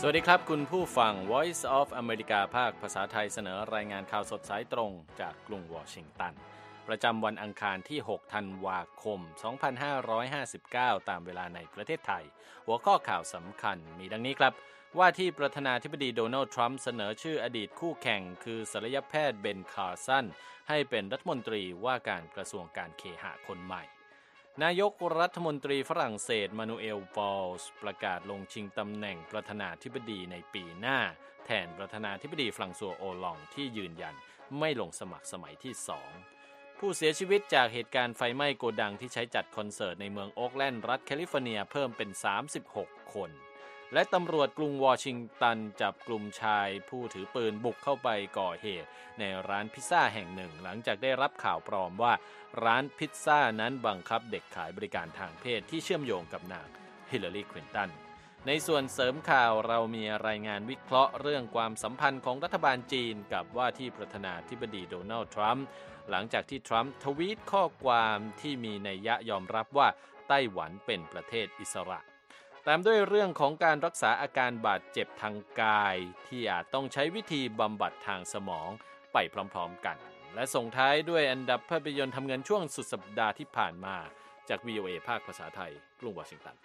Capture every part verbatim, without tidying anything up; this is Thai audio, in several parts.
สวัสดีครับคุณผู้ฟัง Voice of America ภาคภาษาไทยเสนอรายงานข่าวสดสายตรงจากกรุงวอชิงตันประจำวันอังคารที่หกธันวาคมสองพันห้าร้อยห้าสิบเก้าตามเวลาในประเทศไทยหัวข้อข่าวสำคัญมีดังนี้ครับว่าที่ประธานาธิบดีโดนัลด์ทรัมป์เสนอชื่ออดีตคู่แข่งคือศัลยแพทย์เบนคาร์สันให้เป็นรัฐมนตรีว่าการกระทรวงการเคหะคนใหม่นายกรัฐมนตรีฝรั่งเศสมานูเอล วอลส์ประกาศลงชิงตำแหน่งประธานาธิบดีในปีหน้าแทนประธานาธิบดีฟรังซัวโอลองที่ยืนยันไม่ลงสมัครสมัยที่สองผู้เสียชีวิตจากเหตุการณ์ไฟไหม้โกดังที่ใช้จัดคอนเสิร์ตในเมืองโอ๊คแลนด์รัฐแคลิฟอร์เนียเพิ่มเป็นสามสิบหกคนและตำรวจกรุงวอชิงตันจับกลุ่มชายผู้ถือปืนบุกเข้าไปก่อเหตุในร้านพิซซ่าแห่งหนึ่งหลังจากได้รับข่าวปลอมว่าร้านพิซซ่านั้นบังคับเด็กขายบริการทางเพศที่เชื่อมโยงกับนางฮิลลารีคลินตันในส่วนเสริมข่าวเรามีรายงานวิเคราะห์เรื่องความสัมพันธ์ของรัฐบาลจีนกับว่าที่ประธานาธิบดีโดนัลด์ทรัมป์หลังจากที่ทรัมป์ทวีตข้อความที่มีนัยยะยอมรับว่าไต้หวันเป็นประเทศอิสระตามด้วยเรื่องของการรักษาอาการบาดเจ็บทางกายที่อาจต้องใช้วิธีบำบัดทางสมองไปพร้อมๆกันและส่งท้ายด้วยอันดับภาพยนตร์ทำเงินช่วงสุดสัปดาห์ที่ผ่านมาจาก วี โอ เอ ภาคภาษาไทยกรุงวอชิงตัน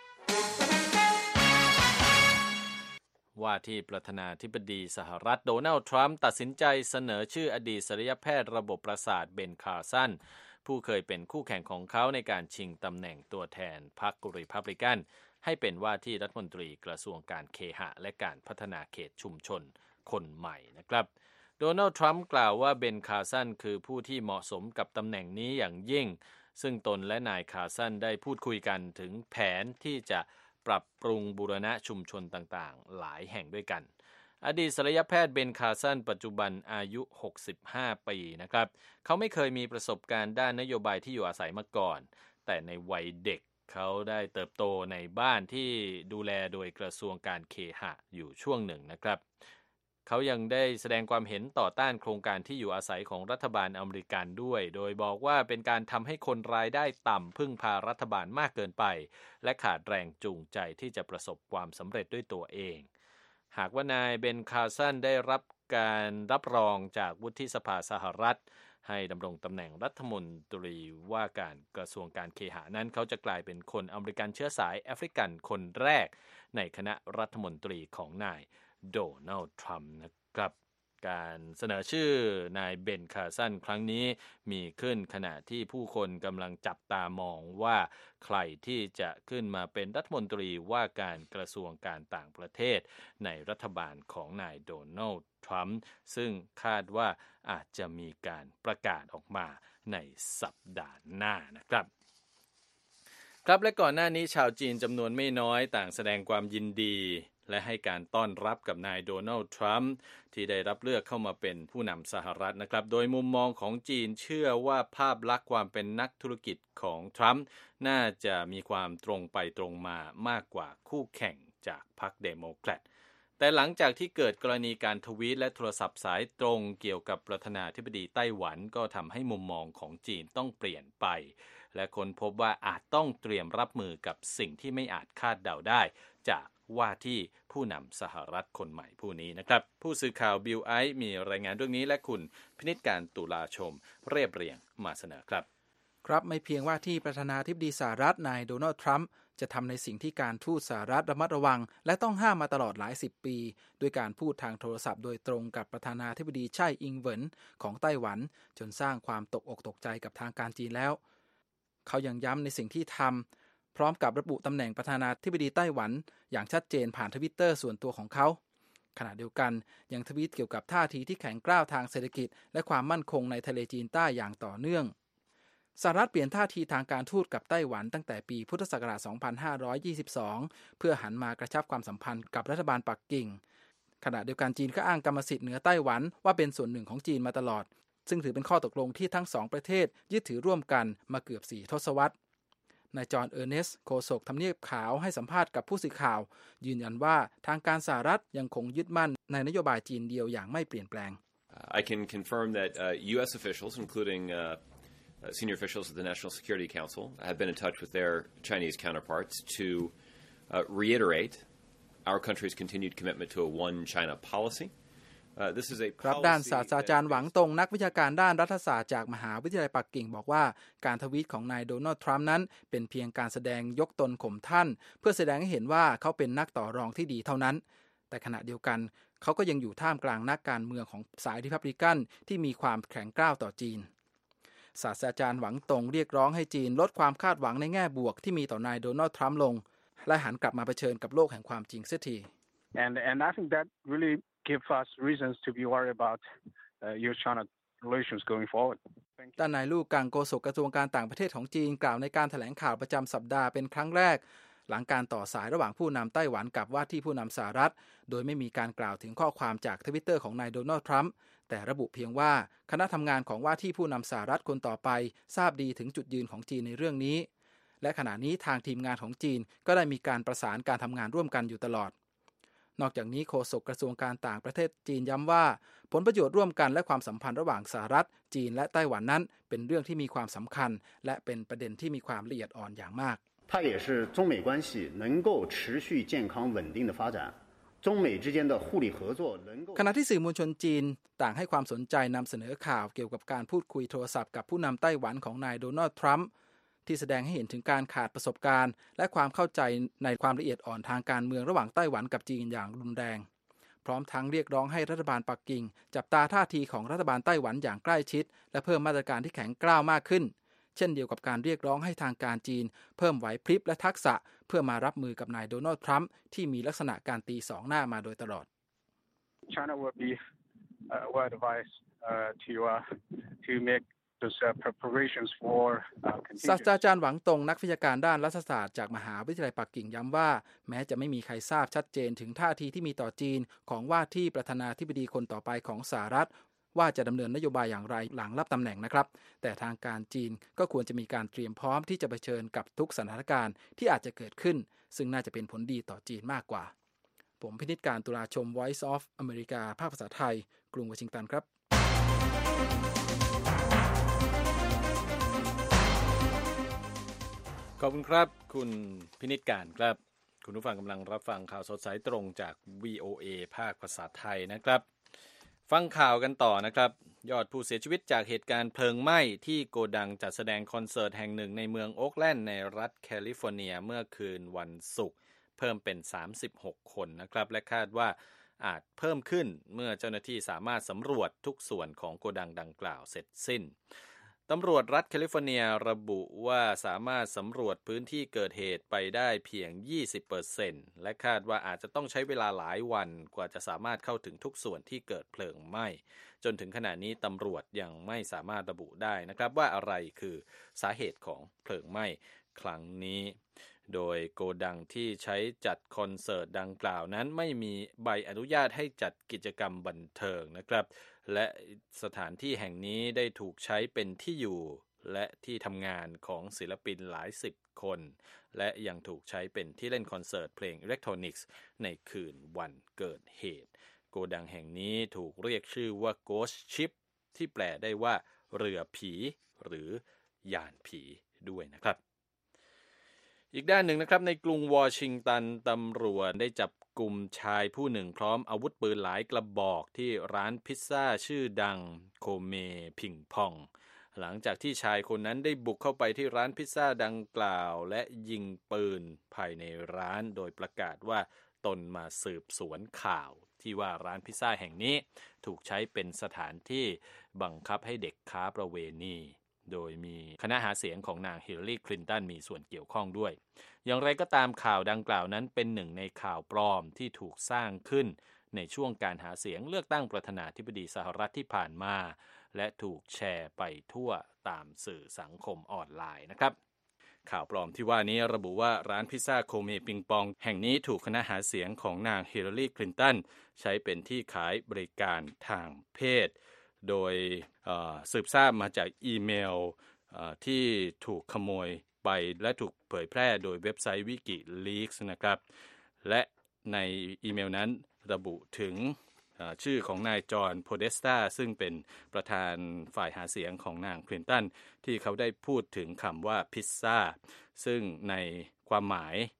ว่าที่ประธานาธิบดีสหรัฐโดนัลด์ทรัมป์ตัดสินใจเสนอชื่ออดีตศัลยแพทย์ระบบประสาทเบนคาร์สันผู้เคยเป็นคู่แข่งของเขาในการชิงตำแหน่งตัวแทนพรรครีพับลิกันให้เป็นว่าที่รัฐมนตรีกระทรวงการเคหะและการพัฒนาเขตชุมชนคนใหม่นะครับโดนัลด์ทรัมป์กล่าวว่าเบนคาร์สันคือผู้ที่เหมาะสมกับตำแหน่งนี้อย่างยิ่งซึ่งตนและนายคาร์สันได้พูดคุยกันถึงแผนที่จะปรับปรุงบูรณะชุมชนต่างๆหลายแห่งด้วยกันอดีตศัลยแพทย์เบนคาร์สันปัจจุบันอายุหกสิบห้าปีนะครับเขาไม่เคยมีประสบการณ์ด้านนโยบายที่อยู่อาศัยมาก่อนแต่ในวัยเด็กเขาได้เติบโตในบ้านที่ดูแลโดยกระทรวงการเคหะอยู่ช่วงหนึ่งนะครับเขายังได้แสดงความเห็นต่อต้านโครงการที่อยู่อาศัยของรัฐบาลอเมริกันด้วยโดยบอกว่าเป็นการทำให้คนรายได้ต่ำพึ่งพารัฐบาลมากเกินไปและขาดแรงจูงใจที่จะประสบความสำเร็จด้วยตัวเองหากว่านายเบนคาร์สันได้รับการรับรองจากวุฒิสภาสหรัฐให้ดำรงตำแหน่งรัฐมนตรีว่าการกระทรวงการเคหะนั้นเขาจะกลายเป็นคนอเมริกันเชื้อสายแอฟริกันคนแรกในคณะรัฐมนตรีของนายโดนัลด์ทรัมป์นะครับการเสนอชื่อนายเบนคาร์สันครั้งนี้มีขึ้นขณะที่ผู้คนกำลังจับตามองว่าใครที่จะขึ้นมาเป็นรัฐมนตรีว่าการกระทรวงการต่างประเทศในรัฐบาลของนายโดนัลด์ทรัมป์ซึ่งคาดว่าอาจจะมีการประกาศออกมาในสัปดาห์หน้านะครับครับและก่อนหน้านี้ชาวจีนจำนวนไม่น้อยต่างแสดงความยินดีและให้การต้อนรับกับนายโดนัลด์ทรัมป์ที่ได้รับเลือกเข้ามาเป็นผู้นำสหรัฐนะครับโดยมุมมองของจีนเชื่อว่าภาพลักษณ์ความเป็นนักธุรกิจของทรัมป์น่าจะมีความตรงไปตรงมามากกว่าคู่แข่งจากพรรคเดโมแครตแต่หลังจากที่เกิดกรณีการทวีตและโทรศัพท์สายตรงเกี่ยวกับประธานาธิบดีไต้หวันก็ทำให้มุมมองของจีนต้องเปลี่ยนไปและค้นพบว่าอาจต้องเตรียมรับมือกับสิ่งที่ไม่อาจคาดเดาได้จากว่าที่ผู้นำสหรัฐคนใหม่ผู้นี้นะครับผู้สื่อข่าวบิลไอซ์มีรายงานเรื่องนี้และคุณพินิจการตุลาชมเรียบเรียงมาเสนอครับครับไม่เพียงว่าที่ประธานาธิบดีสหรัฐนายโดนัลด์ทรัมป์จะทำในสิ่งที่การทูตสหรัฐระมัดระวังและต้องห้ามมาตลอดหลายสิบปีด้วยการพูดทางโทรศัพท์โดยตรงกับประธานาธิบดีไช่อิงเหวินของไต้หวันจนสร้างความตกอกตกใจกับทางการจีนแล้วเขายังย้ำในสิ่งที่ทำพร้อมกับระบุตำแหน่งประธานาธิบดีไต้หวันอย่างชัดเจนผ่านทวิตเตอร์ส่วนตัวของเขาขณะเดียวกันยังทวีตเกี่ยวกับท่าทีที่แข็งกร้าวทางเศรษฐกิจและความมั่นคงในทะเลจีนใต้อย่างต่อเนื่องสหรัฐเปลี่ยนท่าทีทางการทูตกับไต้หวันตั้งแต่ปีพุทธศักราชสองพันห้าร้อยยี่สิบสองเพื่อหันมากระชับความสัมพันธ์กับรัฐบาลปักกิ่งขณะเดียวกันจีนก็อ้างกรรมสิทธิ์เหนือไต้หวันว่าเป็นส่วนหนึ่งของจีนมาตลอดซึ่งถือเป็นข้อตกลงที่ทั้งสองประเทศยึดถือร่วมกันมาเกือบสี่ทศวรรษนายจอห์นเออร์เนสต์โฆษกทำเนียบขาวให้สัมภาษณ์กับผู้สื่อข่าวยืนยันว่าทางการสหรัฐยังคงยึดมั่นในนโยบายจีนเดียวอย่างไม่เปลี่ยนแปลง I can confirm that uh, U S officials including uh, senior officials of the National Security Council have been in touch with their Chinese counterparts to uh, reiterate our country's continued commitment to a one China policy. ครับด้านศาสตราจารย์หวังตงนักวิชาการด้านรัฐศาสตร์จากมหาวิทยาลัยปักกิ่งบอกว่าการทวีตของนายโดนัลด์ทรัมป์นั้นเป็นเพียงการแสดงยกตนข่มท่านเพื่อแสดงให้เห็นว่าเขาเป็นนักต่อรองที่ดีเท่านั้นแต่ขณะเดียวกันเขาก็ยังอยู่ท่ามกลางนักการเมืองของสายริพับลิกันที่มีความแข็งกร้าวต่อจีนศาสตราจารย์หวังตงเรียกร้องให้จีนลดความคาดหวังในแง่บวกที่มีต่อนายโดนัลด์ทรัมป์ลงและหันกลับมาเผชิญกับโลกแห่งความจริงเสียที and and I think that really give us reasons to be worried about uh, U S China relations going forward ด้านนายลู่กังโฆษกกระทรวงการต่างประเทศของจีนกล่าวในการแถลงข่าวประจำสัปดาห์เป็นครั้งแรกหลังการต่อสายระหว่างผู้นำไต้หวันกับว่าที่ผู้นำสหรัฐโดยไม่มีการกล่าวถึงข้อความจาก Twitter ของนายโดนัลด์ทรัมป์แต่ระบุเพียงว่าคณะทำงานของว่าที่ผู้นำสหรัฐคนต่อไปทราบดีถึงจุดยืนของจีนในเรื่องนี้และขณะนี้ทางทีมงานของจีนก็ได้มีการประสานการทำงานร่วมกันอยู่ตลอดนอกจากนี้โฆษกกระทรวงการต่างประเทศจีนย้ำว่าผลประโยชน์ร่วมกันและความสัมพันธ์ระหว่างสหรัฐจีนและไต้หวันนั้นเป็นเรื่องที่มีความสำคัญและเป็นประเด็นที่มีความละเอียดอ่อนอย่างมาก它也是中美关系能够持续健康稳定的发展中美之间的互利合作能够ขณะที่สื่อมวลชนจีนต่างให้ความสนใจนำเสนอข่าวเกี่ยวกับการพูดคุยโทรศัพท์กับผู้นำไต้หวันของนายโดนัลด์ทรัมป์ที่แสดงให้เห็นถึงการขาดประสบการณ์และความเข้าใจในความละเอียดอ่อนทางการเมืองระหว่างไต้หวันกับจีนอย่างรุนแรงพร้อมทั้งเรียกร้องให้รัฐบาลปักกิ่งจับตาท่าทีของรัฐบาลไต้หวันอย่างใกล้ชิดและเพิ่มมาตรการที่แข็งกร้าวมากขึ้นเช่นเดียวกับการเรียกร้องให้ทางการจีนเพิ่มไหวพริบและทักษะเพื่อมารับมือกับนายโดนัลด์ทรัมป์ที่มีลักษณะการตีสองหน้ามาโดยตลอด China would be uh, well advised uh, to uh, to make those uh, preparations for uh, ศาสตราจารย์หวังตงนักวิชาการด้านรัฐศาสตร์จากมหาวิทยาลัยปักกิ่งย้ำว่าแม้จะไม่มีใครทราบชัดเจนถึงท่าทีที่มีต่อจีนของว่าที่ประธานาธิบดีคนต่อไปของสหรัฐว่าจะดำเนินนโยบายอย่างไรหลังรับตำแหน่งนะครับแต่ทางการจีนก็ควรจะมีการเตรียมพร้อมที่จะเผชิญกับทุกสถานการณ์ที่อาจจะเกิดขึ้นซึ่งน่าจะเป็นผลดีต่อจีนมากกว่าผมพินิจการตุลาชม Voice of America ภาคภาษาไทยกรุงวอชิงตันครับขอบคุณครับคุณพินิจการครับคุณผู้ฟังกำลังรับฟังข่าวสดสายตรงจาก วี โอ เอ ภาคภาษาไทยนะครับฟังข่าวกันต่อนะครับยอดผู้เสียชีวิตจากเหตุการณ์เพลิงไหม้ที่โกดังจัดแสดงคอนเสิร์ตแห่งหนึ่งในเมืองโอ๊คแลนด์ในรัฐแคลิฟอร์เนียเมื่อคืนวันศุกร์เพิ่มเป็นสามสิบหกคนนะครับและคาดว่าอาจเพิ่มขึ้นเมื่อเจ้าหน้าที่สามารถสำรวจทุกส่วนของโกดังดังกล่าวเสร็จสิ้นตำรวจรัฐแคลิฟอร์เนียระบุว่าสามารถสำรวจพื้นที่เกิดเหตุไปได้เพียง ยี่สิบเปอร์เซ็นต์ และคาดว่าอาจจะต้องใช้เวลาหลายวันกว่าจะสามารถเข้าถึงทุกส่วนที่เกิดเพลิงไหม้จนถึงขณะนี้ตำรวจยังไม่สามารถระบุได้นะครับว่าอะไรคือสาเหตุของเพลิงไหม้ครั้งนี้โดยโกดังที่ใช้จัดคอนเสิร์ตดังกล่าวนั้นไม่มีใบอนุญาตให้จัดกิจกรรมบันเทิงนะครับและสถานที่แห่งนี้ได้ถูกใช้เป็นที่อยู่และที่ทำงานของศิลปินหลายสิบคนและยังถูกใช้เป็นที่เล่นคอนเสิร์ตเพลงอิเล็กทรอนิกส์ในคืนวันเกิดเหตุโกดังแห่งนี้ถูกเรียกชื่อว่า Ghost Ship ที่แปลได้ว่าเรือผีหรือยานผีด้วยนะครับอีกด้านหนึ่งนะครับในกรุงวอชิงตันตำรวจได้จับกลุ่มชายผู้หนึ่งพร้อมอาวุธปืนหลายกระบอกที่ร้านพิซซ่าชื่อดังโคเมพิงพองหลังจากที่ชายคนนั้นได้บุกเข้าไปที่ร้านพิซซ่าดังกล่าวและยิงปืนภายในร้านโดยประกาศว่าตนมาสืบสวนข่าวที่ว่าร้านพิซซ่าแห่งนี้ถูกใช้เป็นสถานที่บังคับให้เด็กค้าประเวณีโดยมีคณะหาเสียงของนางฮิลลารีคลินตันมีส่วนเกี่ยวข้องด้วยอย่างไรก็ตามข่าวดังกล่าวนั้นเป็นหนึ่งในข่าวปลอมที่ถูกสร้างขึ้นในช่วงการหาเสียงเลือกตั้งประธานาธิบดีสหรัฐที่ผ่านมาและถูกแชร์ไปทั่วตามสื่อสังคมออนไลน์นะครับข่าวปลอมที่ว่านี้ระบุว่าร้านพิซซ่าโคเมปิงปองแห่งนี้ถูกคณะหาเสียงของนางฮิลลารีคลินตันใช้เป็นที่ขายบริการทางเพศโดยสืบทราบมาจากอีเมลที่ถูกขโมยไปและถูกเผยแพร่โดยเว็บไซต์ WikiLeaks นะครับและในอีเมลนั้นระบุถึงชื่อของนายจอห์นโพเดสตาซึ่งเป็นประธานฝ่ายหาเสียงของนางคลินตันที่เขาได้พูดถึงคำว่าพิซซ่าซึ่งในความหมาย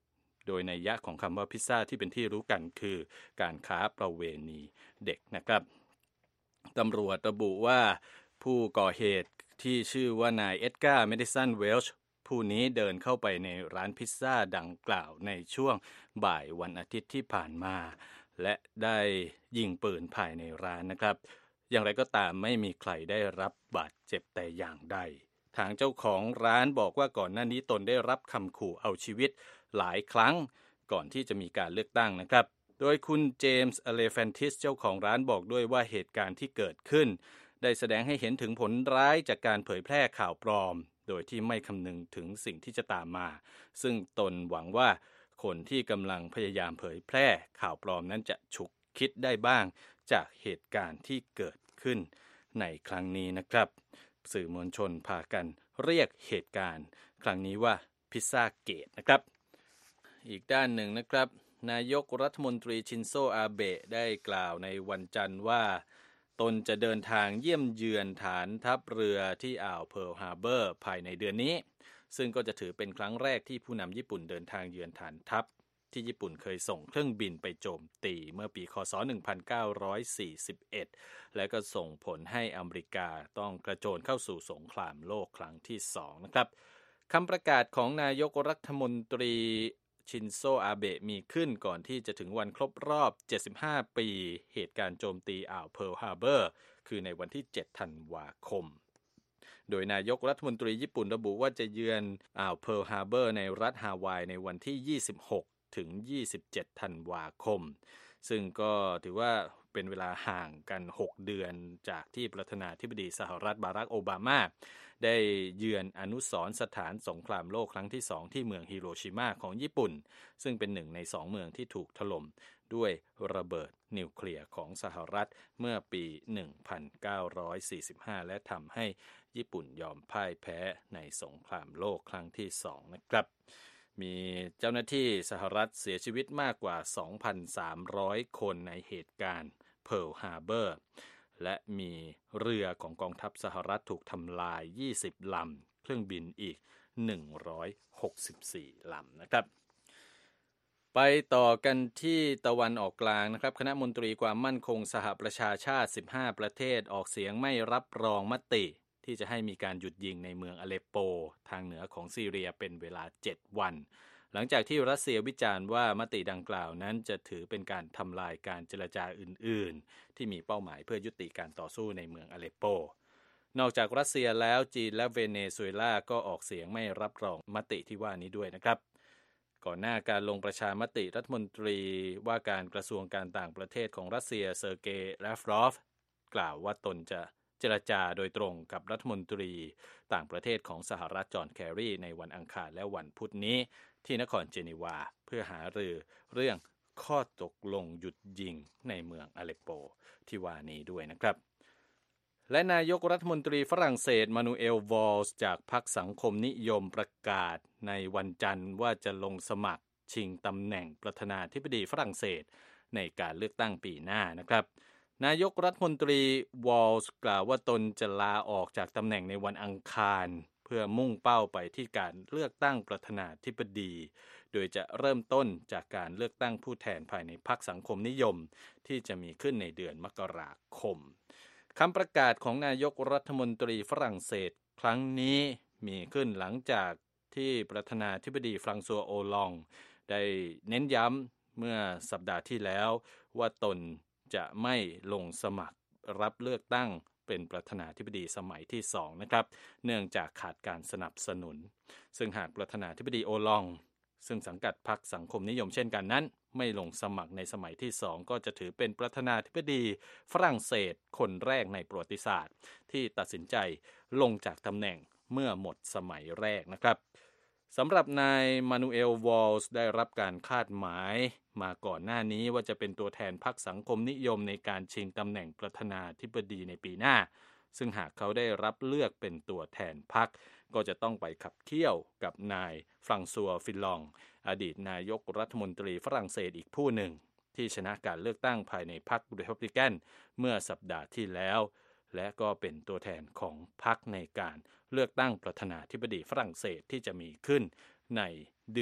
โดยนัยยะของคำว่าพิซซ่าที่เป็นที่รู้กันคือการค้าประเวณีเด็กนะครับตำรวจระบุว่าผู้ก่อเหตุที่ชื่อว่านายเอ็ดการ์ เมดิสัน เวลช์ผู้นี้เดินเข้าไปในร้านพิซซ่าดังกล่าวในช่วงบ่ายวันอาทิตย์ที่ผ่านมาและได้ยิงปืนภายในร้านนะครับอย่างไรก็ตามไม่มีใครได้รับบาดเจ็บแต่อย่างใดทางเจ้าของร้านบอกว่าก่อนหน้านี้ตนได้รับคำขู่เอาชีวิตหลายครั้งก่อนที่จะมีการเลือกตั้งนะครับโดยคุณเจมส์อเลฟันติสเจ้าของร้านบอกด้วยว่าเหตุการณ์ที่เกิดขึ้นได้แสดงให้เห็นถึงผลร้ายจากการเผยแพร่ข่าวปลอมโดยที่ไม่คำนึงถึงสิ่งที่จะตามมาซึ่งตนหวังว่าคนที่กำลังพยายามเผยแพร่ข่าวปลอมนั้นจะฉุกคิดได้บ้างจากเหตุการณ์ที่เกิดขึ้นในครั้งนี้นะครับสื่อมวลชนพากันเรียกเหตุการณ์ครั้งนี้ว่าพิซซ่าเกตนะครับอีกด้านหนึ่งนะครับนายกรัฐมนตรีชินโซอาเบะได้กล่าวในวันจันทร์ว่าตนจะเดินทางเยี่ยมเยือนฐานทัพเรือที่อ่าวเพิร์ลฮาร์เบอร์ภายในเดือนนี้ซึ่งก็จะถือเป็นครั้งแรกที่ผู้นำญี่ปุ่นเดินทางเยือนฐานทัพที่ญี่ปุ่นเคยส่งเครื่องบินไปโจมตีเมื่อปีคศหนึ่งพันเก้าร้อยสี่สิบเอ็ดและก็ส่งผลให้อเมริกาต้องกระโจนเข้าสู่สงครามโลกครั้งที่สองนะครับคำประกาศของนายกรัฐมนตรีชินโซอาเบะมีขึ้นก่อนที่จะถึงวันครบรอบเจ็ดสิบห้าปีเหตุการณ์โจมตีอ่าวเพิร์ลฮาร์เบอร์คือในวันที่เจ็ดธันวาคมโดยนายกรัฐมนตรีญี่ปุ่นระบุว่าจะเยือนอ่าวเพิร์ลฮาร์เบอร์ในรัฐฮาวายในวันที่ยี่สิบหกถึงยี่สิบเจ็ดธันวาคมซึ่งก็ถือว่าเป็นเวลาห่างกันหกเดือนจากที่ประธานาธิบดีสหรัฐบารักโอบามาได้เยือนอนุสรณ์สถานสงครามโลกครั้งที่สองที่เมืองฮิโรชิมาของญี่ปุ่นซึ่งเป็นหนึ่งในสองเมืองที่ถูกถล่มด้วยระเบิดนิวเคลียร์ของสหรัฐเมื่อปีหนึ่งพันเก้าร้อยสี่สิบห้าและทำให้ญี่ปุ่นยอมพ่ายแพ้ในสงครามโลกครั้งที่สองนะครับมีเจ้าหน้าที่สหรัฐเสียชีวิตมากกว่า สองพันสามร้อย คนในเหตุการณ์เพิร์ลฮาร์เบอร์และมีเรือของกองทัพสหรัฐถูกทำลายยี่สิบลำเครื่องบินอีกหนึ่งร้อยหกสิบสี่ลำนะครับไปต่อกันที่ตะวันออกกลางนะครับคณะมนตรีความมั่นคงสหประชาชาติสิบห้าประเทศออกเสียงไม่รับรองมติที่จะให้มีการหยุดยิงในเมืองอเลปโปทางเหนือของซีเรียเป็นเวลาเจ็ดวันหลังจากที่รัสเซียวิจารณ์ว่ามติดังกล่าวนั้นจะถือเป็นการทำลายการเจรจาอื่นๆที่มีเป้าหมายเพื่อยุติการต่อสู้ในเมืองอเลปโปนอกจากรัสเซียแล้วจีนและเวเนซุเอลาก็ออกเสียงไม่รับรองมติที่ว่านี้ด้วยนะครับก่อนหน้าการลงประชามติรัฐมนตรีว่าการกระทรวงการต่างประเทศของรัสเซียเซอร์เกย์ ลาฟรอฟกล่าวว่าตนจะเจรจาโดยตรงกับรัฐมนตรีต่างประเทศของสหรัฐจอห์นแครีในวันอังคารและวันพุธนี้ที่นครเจนีวาเพื่อหารือเรื่องข้อตกลงหยุดยิงในเมืองอเลปโปที่ว่านี้ด้วยนะครับและนายกรัฐมนตรีฝรั่งเศสมานูเอลวอลส์จากพรรคสังคมนิยมประกาศในวันจันทร์ว่าจะลงสมัครชิงตำแหน่งประธานาธิบดีฝรั่งเศสในการเลือกตั้งปีหน้านะครับนายกรัฐมนตรีวอลส์กล่าวว่าตนจะลาออกจากตำแหน่งในวันอังคารเพื่อมุ่งเป้าไปที่การเลือกตั้งประธานาธิบดีโดยจะเริ่มต้นจากการเลือกตั้งผู้แทนภายในพรรคสังคมนิยมที่จะมีขึ้นในเดือนมกราคมคำประกาศของนายกรัฐมนตรีฝรั่งเศสครั้งนี้มีขึ้นหลังจากที่ประธานาธิบดีฟรังซัวโอลองได้เน้นย้ำเมื่อสัปดาห์ที่แล้วว่าตนจะไม่ลงสมัครรับเลือกตั้งเป็นประธานาธิบดีสมัยที่สองนะครับเนื่องจากขาดการสนับสนุนซึ่งหากประธานาธิบดีโอลองซึ่งสังกัดพรรคสังคมนิยมเช่นกันนั้นไม่ลงสมัครในสมัยที่สองก็จะถือเป็นประธานาธิบดีฝรั่งเศสคนแรกในประวัติศาสตร์ที่ตัดสินใจลงจากตำแหน่งเมื่อหมดสมัยแรกนะครับสำหรับนายมานูเอลวอลส์ได้รับการคาดหมายมาก่อนหน้านี้ว่าจะเป็นตัวแทนพรรคสังคมนิยมในการชิงตำแหน่งประธานาธิบดีในปีหน้าซึ่งหากเขาได้รับเลือกเป็นตัวแทนพรรคก็จะต้องไปขับเคี่ยวกับนายฟรังซัวฟิลองอดีตนายกรัฐมนตรีฝรั่งเศสอีกผู้หนึ่งที่ชนะการเลือกตั้งภายในพรรครีพับลิกันเมื่อสัปดาห์ที่แล้วและก็เป็นตัวแทนของพรรคในการเลือกตั้งประธานาธิบดีฝรั่งเศสที่จะมีขึ้นในเดือน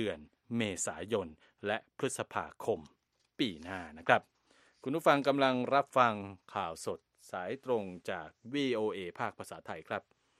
เมษายนและพฤษภาคมปีหน้านะครับคุณผู้ฟังกำลังรับฟังข่าวสดสายตรงจาก วี โอ เอ ภาคภาษาไทยครับ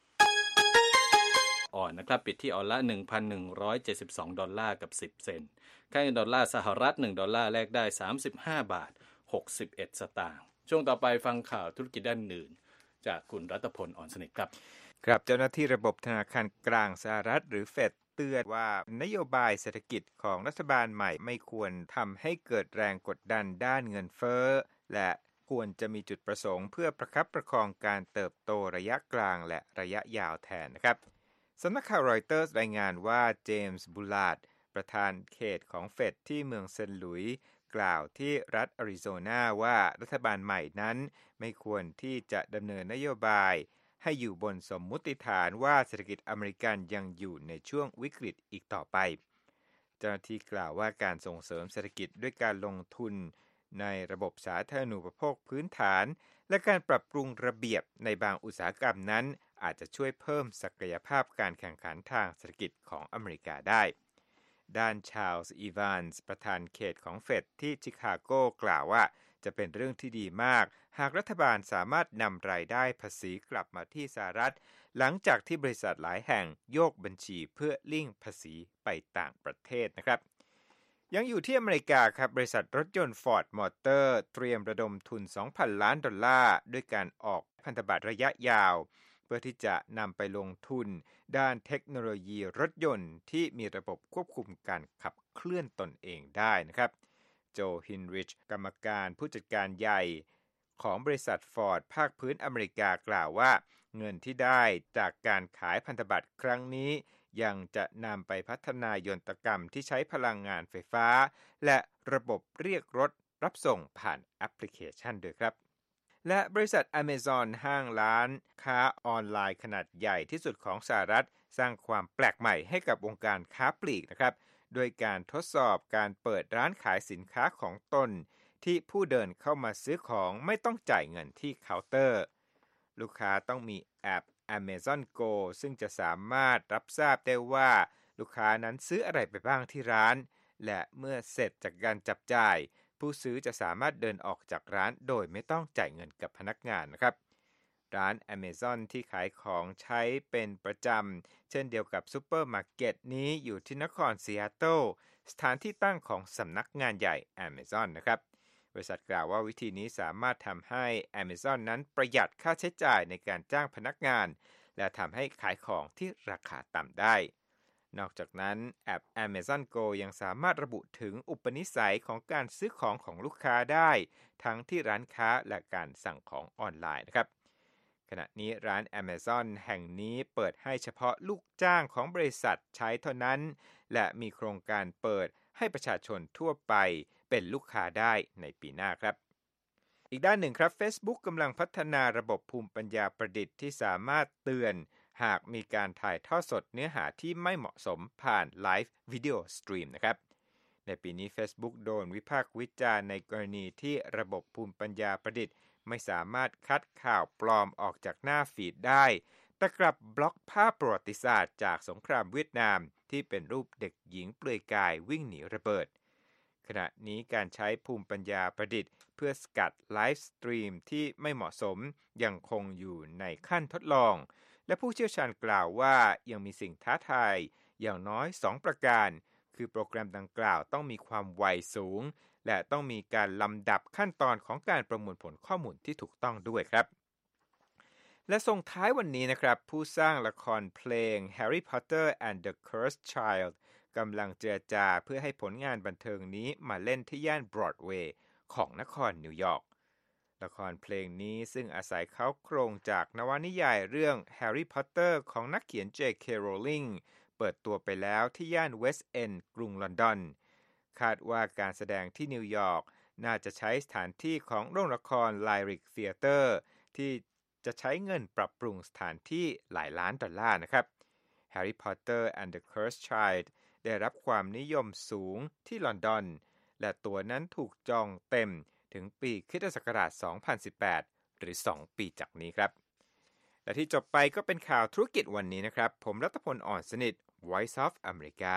อ่อนนะครับปิดที่ออนละ หนึ่งพันหนึ่งร้อยเจ็ดสิบสอง ดอลลาร์กับสิบเซนต์ค่าเงินดอลลาร์สหรัฐหนึ่งดอลลาร์แลกได้สามสิบห้าบาทหกสิบเอ็ดสตางค์ช่วงต่อไปฟังข่าวธุรกิจด้านอื่นจากคุณรัตพลอ่อนสนิทครับครับเจ้าหน้าที่ระบบธนาคารกลางสหรัฐหรือเฟดเตือนว่านโยบายเศรษฐกิจของรัฐบาลใหม่ไม่ควรทำให้เกิดแรงกดดันด้านเงินเฟ้อและควรจะมีจุดประสงค์เพื่อประคับประคองการเติบโตระยะกลางและระยะยาวแทนนะครับสำนักข่าวรอยเตอร์สรายงานว่าเจมส์บูลาร์ดประธานเขตของเฟดที่เมืองเซนต์หลุยส์กล่าวที่รัฐอาริโซนาว่ารัฐบาลใหม่นั้นไม่ควรที่จะดำเนินนโยบายให้อยู่บนสมมุติฐานว่าเศรษฐกิจอเมริกันยังอยู่ในช่วงวิกฤตอีกต่อไปเจ้าหน้าที่กล่าวว่าการส่งเสริมเศรษฐกิจด้วยการลงทุนในระบบสาธารณูปโภคพื้นฐานและการปรับปรุงระเบียบในบางอุตสาหกรรมนั้นอาจจะช่วยเพิ่มศักยภาพการแข่งขันทางเศรษฐกิจของอเมริกาได้ด้านชาร์ลส์อีวานส์ประธานเขตของเฟดที่ชิคาโกกล่าวว่าจะเป็นเรื่องที่ดีมากหากรัฐบาลสามารถนำรายได้ภาษีกลับมาที่สหรัฐหลังจากที่บริษัทหลายแห่งโยกบัญชีเพื่อเลี่ยงภาษีไปต่างประเทศนะครับยังอยู่ที่อเมริกาครับบริษัทรถยนต์ Ford Motor เตรียมระดมทุน สองพัน ล้านดอลลาร์ด้วยการออกพันธบัตรระยะยาวเพื่อที่จะนำไปลงทุนด้านเทคโนโลยีรถยนต์ที่มีระบบควบคุมการขับเคลื่อนตนเองได้นะครับโจฮินริชกรรมการผู้จัดการใหญ่ของบริษัท Ford ภาคพื้นอเมริกากล่าวว่าเงินที่ได้จากการขายพันธบัตรครั้งนี้ยังจะนำไปพัฒนายนตกรรมที่ใช้พลังงานไฟฟ้าและระบบเรียกรถรับส่งผ่านแอปพลิเคชันด้วยครับและบริษัท Amazon ห้างร้านค้าออนไลน์ขนาดใหญ่ที่สุดของสหรัฐสร้างความแปลกใหม่ให้กับวงการค้าปลีกนะครับโดยการทดสอบการเปิดร้านขายสินค้าของตนที่ผู้เดินเข้ามาซื้อของไม่ต้องจ่ายเงินที่เคาน์เตอร์ลูกค้าต้องมีแอป Amazon Go ซึ่งจะสามารถรับทราบได้ว่าลูกค้านั้นซื้ออะไรไปบ้างที่ร้านและเมื่อเสร็จจากการจับจ่ายผู้ซื้อจะสามารถเดินออกจากร้านโดยไม่ต้องจ่ายเงินกับพนักงานนะครับร้าน Amazon ที่ขายของใช้เป็นประจำเช่นเดียวกับซุปเปอร์มาร์เก็ตนี้อยู่ที่นครซีแอตเทิลสถานที่ตั้งของสำนักงานใหญ่ Amazon นะครับบริษัทกล่าวว่าวิธีนี้สามารถทำให้ Amazon นั้นประหยัดค่าใช้จ่ายในการจ้างพนักงานและทำให้ขายของที่ราคาต่ำได้นอกจากนั้นแอป Amazon Go ยังสามารถระบุถึงอุปนิสัยของการซื้อของของลูกค้าได้ทั้งที่ร้านค้าและการสั่งของออนไลน์นะครับขณะนี้ร้าน Amazon แห่งนี้เปิดให้เฉพาะลูกจ้างของบริษัทใช้เท่านั้นและมีโครงการเปิดให้ประชาชนทั่วไปเป็นลูกค้าได้ในปีหน้าครับอีกด้านหนึ่งครับ Facebook กำลังพัฒนาระบบภูมิปัญญาประดิษฐ์ที่สามารถเตือนหากมีการถ่ายทอดสดเนื้อหาที่ไม่เหมาะสมผ่านไลฟ์วิดีโอสตรีมนะครับในปีนี้ Facebook โดนวิพากษ์วิจารณ์ในกรณีที่ระบบภูมิปัญญาประดิษฐ์ไม่สามารถคัดข่าวปลอมออกจากหน้าฟีดได้แต่กลับบล็อกภาพประวัติศาสตร์จากสงครามเวียดนามที่เป็นรูปเด็กหญิงเปลือยกายวิ่งหนีระเบิดขณะนี้การใช้ภูมิปัญญาประดิษฐ์เพื่อสกัดไลฟ์สตรีมที่ไม่เหมาะสมยังคงอยู่ในขั้นทดลองและผู้เชี่ยวชาญกล่าวว่ายังมีสิ่งท้าทายอย่างน้อยสองประการคือโปรแกรมดังกล่าวต้องมีความไวสูงและต้องมีการลำดับขั้นตอนของการประมวลผลข้อมูลที่ถูกต้องด้วยครับและส่งท้ายวันนี้นะครับผู้สร้างละครเพลง Harry Potter and the Cursed Child กำลังเจรจาเพื่อให้ผลงานบันเทิงนี้มาเล่นที่ย่านบรอดเวย์ของนครนิวยอร์กละครเพลงนี้ซึ่งอาศัยเค้าโครงจากนวนิยายเรื่อง Harry Potter ของนักเขียน เจ เค Rowling เปิดตัวไปแล้วที่ย่านเวสต์เอนด์กรุงลอนดอนคาดว่าการแสดงที่นิวยอร์กน่าจะใช้สถานที่ของโรงละคร Lyric Theatre ที่จะใช้เงินปรับปรุงสถานที่หลายล้านดอลลาร์นะครับ Harry Potter and the Cursed Child ได้รับความนิยมสูงที่ลอนดอนและตัวนั้นถูกจองเต็มถึงปีคริสตศักราชสองพันสิบแปดหรือสองปีจากนี้ครับและที่จบไปก็เป็นข่าวธุรกิจวันนี้นะครับผมรัตพล อ่อนสนิท Voice of America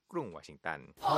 กรุงวอชิงตัน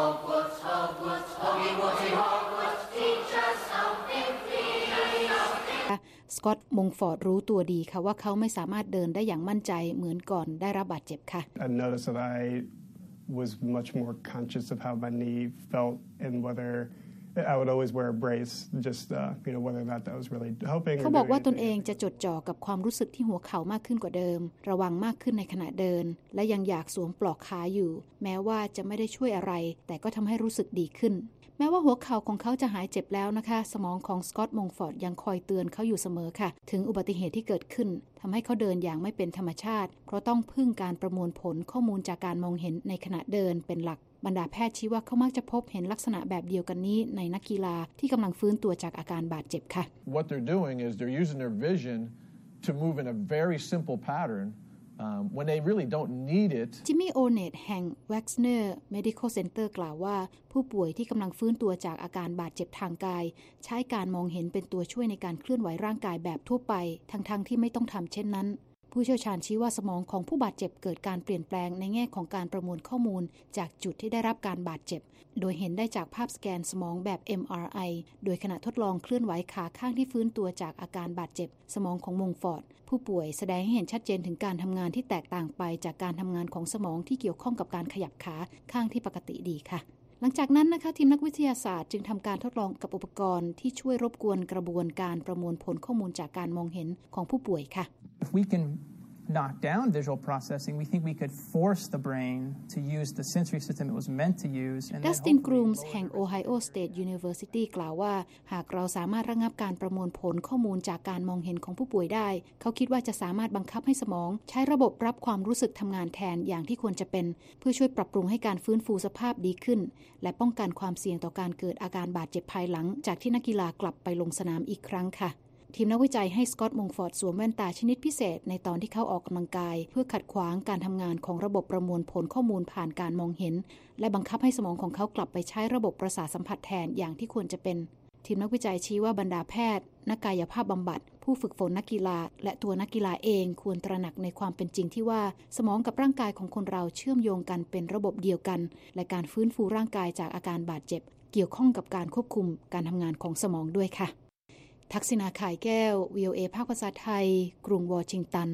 สกอตต์ มงฟอร์ดรู้ตัวดีค่ะว่าเขาไม่สามารถเดินได้อย่างมั่นใจเหมือนก่อนได้รับบาดเจ็บค่ะ I noticed that I was much more conscious of how my knee felt and whether I would always wear a brace just uh, you know whether or not that was really helping เขาบอกว่าตนเองจะจดจ่อกับความรู้สึกที่หัวเข่ามากขึ้นกว่าเดิมระวังมากขึ้นในขณะเดินและยังอยากสวมปลอกขาอยู่แม้ว่าจะไม่ได้ช่วยอะไรแต่ก็ทำให้รู้สึกดีขึ้นแม้ว่าหัวเข่าของเขาจะหายเจ็บแล้วนะคะสมองของสกอตต์ มงฟอร์ดยังคอยเตือนเขาอยู่เสมอค่ะถึงอุบัติเหตุที่เกิดขึ้นทำให้เขาเดินอย่างไม่เป็นธรรมชาติเพราะต้องพึ่งการประมวลผลข้อมูลจากการมองเห็นในขณะเดินเป็นหลักบรรดาแพทย์ชี้ว่าเขามักจะพบเห็นลักษณะแบบเดียวกันนี้ในนักกีฬาที่กำลังฟื้นตัวจากอาการบาดเจ็บค่ะ What they're doing is they're using their vision to move in a very simple pattern Um, when they really don't need it จิมมี่ โอเนตแห่ง Wexner Medical Center กล่าวว่าผู้ป่วยที่กำลังฟื้นตัวจากอาการบาดเจ็บทางกายใช้การมองเห็นเป็นตัวช่วยในการเคลื่อนไหวร่างกายแบบทั่วไปทั้งๆที่ไม่ต้องทำเช่นนั้นผู้เชี่ยวชาญชี้ว่าสมองของผู้บาดเจ็บเกิดการเปลี่ยนแปลงในแง่ของการประมวลข้อมูลจากจุดที่ได้รับการบาดเจ็บโดยเห็นได้จากภาพสแกนสมองแบบ เอ็ม อาร์ ไอ โดยขณะทดลองเคลื่อนไหวขาข้างที่ฟื้นตัวจากอาการบาดเจ็บสมองของมงฟอร์ดผู้ป่วยแสดงให้เห็นชัดเจนถึงการทำงานที่แตกต่างไปจากการทำงานของสมองที่เกี่ยวข้องกับการขยับขาข้างที่ปกติดีค่ะหลังจากนั้นนะคะทีมนักวิทยาศาสตร์จึงทำการทดลองกับอุปกรณ์ที่ช่วยรบกวนกระบวนการประมวลผลข้อมูลจากการมองเห็นของผู้ป่วยค่ะ If we can knock down visual processing, we think we could force the brain to use the sensory system it was meant to use. Dustin Grooms แห่ง Ohio State University กล่าวว่าหากเราสามารถระงับการประมวลผลข้อมูลจากการมองเห็นของผู้ป่วยได้เขาคิดว่าจะสามารถบังคับให้สมองใช้ระบบรับความรู้สึกทำงานแทนอย่างที่ควรจะเป็นเพื่อช่วยปรับปรุงให้การฟื้นฟูสภาพดีขึ้นและป้องกันความเสี่ยงต่อการเกิดอาการบาดเจ็บภายหลังจากที่นักกีฬากลับไปลงสนามอีกครั้งค่ะทีมนักวิจัยให้สกอตต์ มงฟอร์ดสวมแว่นตาชนิดพิเศษในตอนที่เขาออกกำลังกายเพื่อขัดขวางการทำงานของระบบประมวลผลข้อมูลผ่านการมองเห็นและบังคับให้สมองของเขากลับไปใช้ระบบประสาทสัมผัสแทนอย่างที่ควรจะเป็นทีมนักวิจัยชี้ว่าบรรดาแพทย์นักกายภาพบำบัดผู้ฝึกฝนนักกีฬาและตัวนักกีฬาเองควรตระหนักในความเป็นจริงที่ว่าสมองกับร่างกายของคนเราเชื่อมโยงกันเป็นระบบเดียวกันและการฟื้นฟูร่างกายจากอาการบาดเจ็บเกี่ยวข้องกับการควบคุมการทำงานของสมองด้วยค่ะทักษิณา ข่ายแก้ว วี โอ เอ ภาคภาษาไทยกรุงวอชิงตัน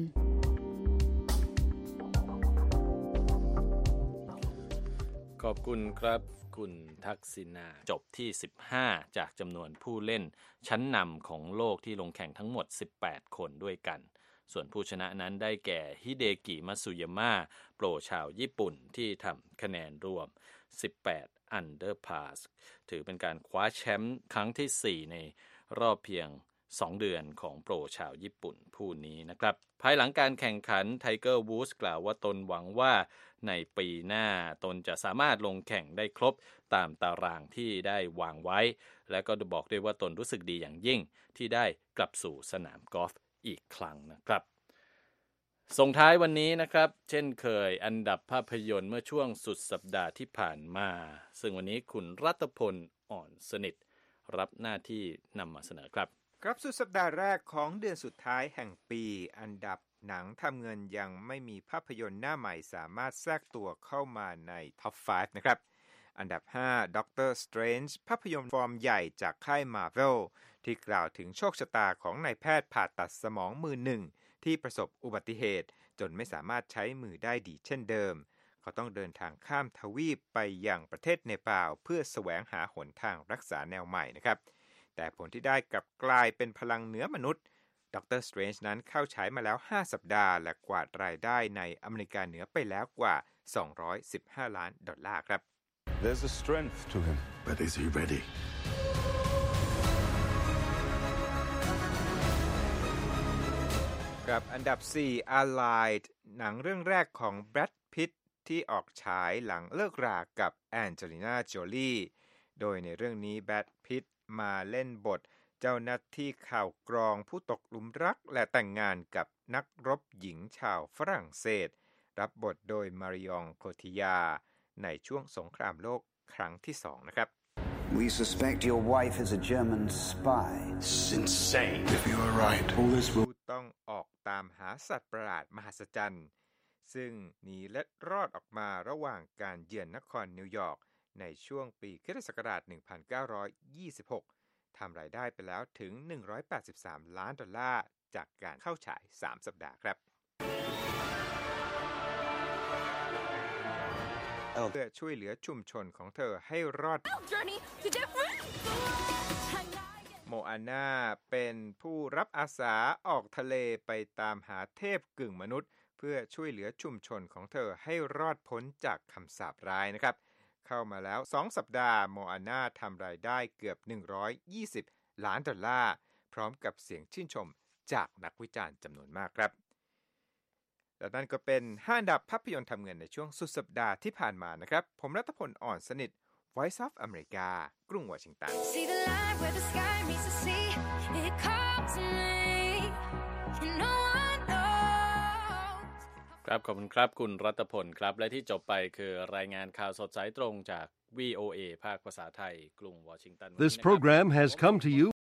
ขอบคุณครับคุณทักษิณาจบที่สิบห้าจากจำนวนผู้เล่นชั้นนำของโลกที่ลงแข่งทั้งหมดสิบแปดคนด้วยกันส่วนผู้ชนะนั้นได้แก่ฮิเดกิมัตสึยามะโปรชาวญี่ปุ่นที่ทำคะแนนรวมสิบแปดอันเดอร์พาสถือเป็นการคว้าแชมป์ครั้งที่สี่ในรอบเพียงสองเดือนของโปรชาวญี่ปุ่นผู้นี้นะครับภายหลังการแข่งขันไทเกอร์วูดส์กล่าวว่าตนหวังว่าในปีหน้าตนจะสามารถลงแข่งได้ครบตามตารางที่ได้วางไว้และก็บอกด้วยว่าตนรู้สึกดีอย่างยิ่งที่ได้กลับสู่สนามกอล์ฟอีกครั้งนะครับส่งท้ายวันนี้นะครับเช่นเคยอันดับภาพยนตร์เมื่อช่วงสุดสัปดาห์ที่ผ่านมาซึ่งวันนี้คุณรัตพลอ่อนสนิทรับหน้าที่นำมาเสนอครับครับสุดสัปดาห์แรกของเดือนสุดท้ายแห่งปีอันดับหนังทำเงินยังไม่มีภาพยนตร์หน้าใหม่สามารถแทรกตัวเข้ามาในท็อปห้านะครับอันดับห้า Doctor Strange ภาพยนตร์ฟอร์มใหญ่จากค่าย Marvel ที่กล่าวถึงโชคชะตาของนายแพทย์ผ่าตัดสมองมือหนึ่งที่ประสบอุบัติเหตุจนไม่สามารถใช้มือได้ดีเช่นเดิมเขาต้องเดินทางข้ามทวีปไปยังประเทศเนปาลเพื่อแสวงหาหนทางรักษาแนวใหม่นะครับแต่ผลที่ได้กลับกลายเป็นพลังเหนือมนุษย์ด็อกเตอร์ Strange นั้นเข้าฉายมาแล้วห้าสัปดาห์และกวาดรายได้ในอเมริกาเหนือไปแล้วกว่าสองร้อยสิบห้าล้านดอลลาร์ครับ There's a strength to him, but is he ready? ครับอันดับสี่ Allied หนังเรื่องแรกของแบรด พิตต์ที่ออกฉายหลังเลิกรากับแอนเจลิน่า โจลีโดยในเรื่องนี้แบรด พิตต์มาเล่นบทเจ้าหน้าที่ข่าวกรองผู้ตกหลุมรักและแต่งงานกับนักรบหญิงชาวฝรั่งเศสรับบทโดยมาริอง โคทิยาในช่วงสงครามโลกครั้งที่สองนะครับ We suspect your wife is a German spy. It's insane. If you are right, all this will ต้องออกตามหาสัตว์ประหลาดมหัศจรรย์ซึ่งหนีเล็ดรอดออกมาระหว่างการเยือนนครนิวยอร์กในช่วงปีค.ศ. หนึ่งพันเก้าร้อยยี่สิบหกทำรายได้ไปแล้วถึงหนึ่งร้อยแปดสิบสามล้านดอลลาร์จากการเข้าฉายสามสัปดาห์ครับเพื่อช่วยเหลือชุมชนของเธอให้รอดโมอาน่าเป็นผู้รับอาสาออกทะเลไปตามหาเทพกึ่งมนุษย์เพื่อช่วยเหลือชุมชนของเธอให้รอดพ้นจากคำสาปร้ายนะครับเข้ามาแล้วสองสัปดาห์โมอาน่าทำรายได้เกือบหนึ่งร้อยยี่สิบล้านดอลลาร์พร้อมกับเสียงชื่นชมจากนักวิจารณ์จำนวนมากครับและนั่นก็เป็นห้าอันดับภาพยนตร์ทำเงินในช่วงสุดสัปดาห์ที่ผ่านมานะครับผมรัตพลอ่อนสนิท Voice of America กรุงวอชิงตันครับขอบคุณครับคุณรัตพลครับและที่จบไปคือรายงานข่าวสดสายตรงจาก วี โอ เอ ภาคภาษาไทยกรุงวอชิงตัน This program has come to you